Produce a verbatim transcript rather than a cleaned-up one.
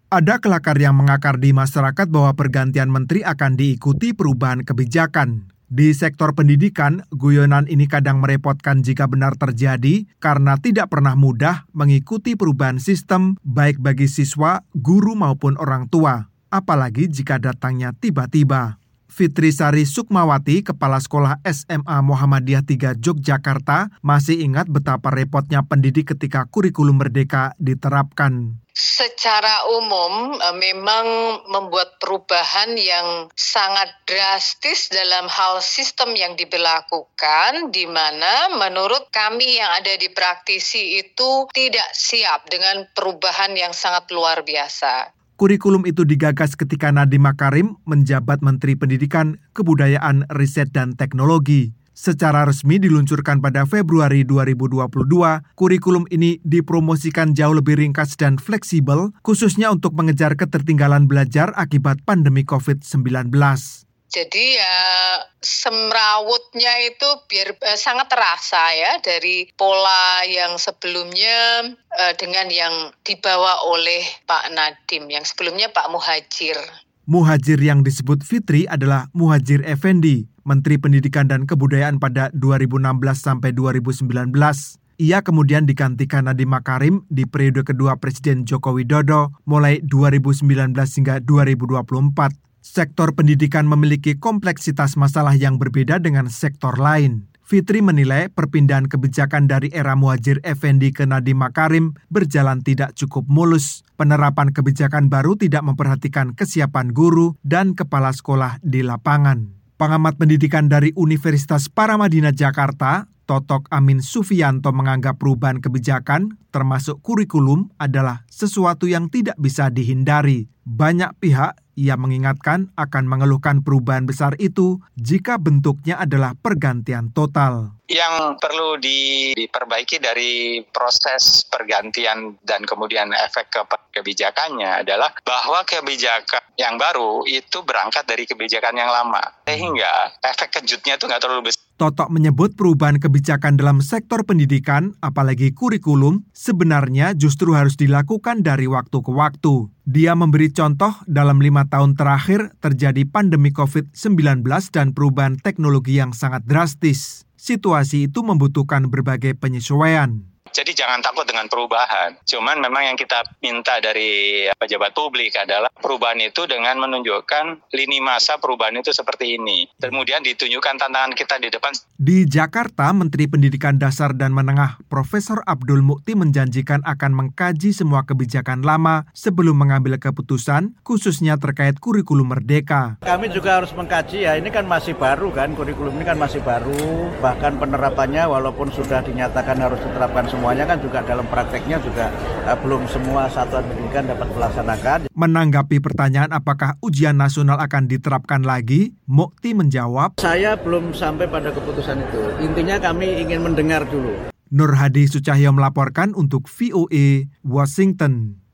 Ada kelakar yang mengakar di masyarakat bahwa pergantian menteri akan diikuti perubahan kebijakan. Di sektor pendidikan, guyonan ini kadang merepotkan jika benar terjadi karena tidak pernah mudah mengikuti perubahan sistem baik bagi siswa, guru maupun orang tua, apalagi jika datangnya tiba-tiba. Fitri Sari Sukmawati, Kepala Sekolah S M A Muhammadiyah tiga Yogyakarta, masih ingat betapa repotnya pendidik ketika kurikulum merdeka diterapkan. Secara umum memang membuat perubahan yang sangat drastis dalam hal sistem yang diberlakukan, di mana menurut kami yang ada di praktisi itu tidak siap dengan perubahan yang sangat luar biasa. Kurikulum itu digagas ketika Nadiem Makarim menjabat Menteri Pendidikan, Kebudayaan, Riset, dan Teknologi. Secara resmi diluncurkan pada Februari dua ribu dua puluh dua, kurikulum ini dipromosikan jauh lebih ringkas dan fleksibel, khususnya untuk mengejar ketertinggalan belajar akibat pandemi covid sembilan belas. Jadi ya semrawutnya itu biar eh, sangat terasa ya dari pola yang sebelumnya eh, dengan yang dibawa oleh Pak Nadiem, yang sebelumnya Pak Muhadjir. Muhadjir yang disebut Fitri adalah Muhadjir Effendi, Menteri Pendidikan dan Kebudayaan pada dua ribu enam belas sampai dua ribu sembilan belas. Ia kemudian digantikan Nadiem Makarim di periode kedua Presiden Joko Widodo mulai dua ribu sembilan belas hingga dua ribu dua puluh empat. Sektor pendidikan memiliki kompleksitas masalah yang berbeda dengan sektor lain. Fitri menilai perpindahan kebijakan dari era Muhadjir Effendi ke Nadiem Makarim berjalan tidak cukup mulus. Penerapan kebijakan baru tidak memperhatikan kesiapan guru dan kepala sekolah di lapangan. Pengamat pendidikan dari Universitas Paramadina Jakarta, Totok Amin Sufianto, menganggap perubahan kebijakan, termasuk kurikulum, adalah sesuatu yang tidak bisa dihindari. Banyak pihak ia mengingatkan akan mengeluhkan perubahan besar itu jika bentuknya adalah pergantian total. Yang perlu diperbaiki dari proses pergantian dan kemudian efek ke kebijakannya adalah bahwa kebijakan yang baru itu berangkat dari kebijakan yang lama. Sehingga efek kejutnya itu nggak terlalu besar. Totok menyebut perubahan kebijakan dalam sektor pendidikan, apalagi kurikulum, sebenarnya justru harus dilakukan dari waktu ke waktu. Dia memberi contoh dalam lima tahun terakhir terjadi pandemi covid sembilan belas dan perubahan teknologi yang sangat drastis. Situasi itu membutuhkan berbagai penyesuaian. Jadi jangan takut dengan perubahan. Cuman memang yang kita minta dari pejabat publik adalah perubahan itu dengan menunjukkan lini masa perubahan itu seperti ini. Kemudian ditunjukkan tantangan kita di depan. Di Jakarta, Menteri Pendidikan Dasar dan Menengah Profesor Abdul Mukti menjanjikan akan mengkaji semua kebijakan lama sebelum mengambil keputusan, khususnya terkait kurikulum merdeka. Kami juga harus mengkaji ya, ini kan masih baru kan, kurikulum ini kan masih baru, bahkan penerapannya walaupun sudah dinyatakan harus diterapkan semua. Semuanya kan juga dalam prakteknya juga eh, belum semua satuan pendidikan dapat melaksanakan. Menanggapi pertanyaan apakah ujian nasional akan diterapkan lagi, Mukti menjawab, saya belum sampai pada keputusan itu. Intinya kami ingin mendengar dulu. Nur Hadi Sucahyo melaporkan untuk V O A Washington.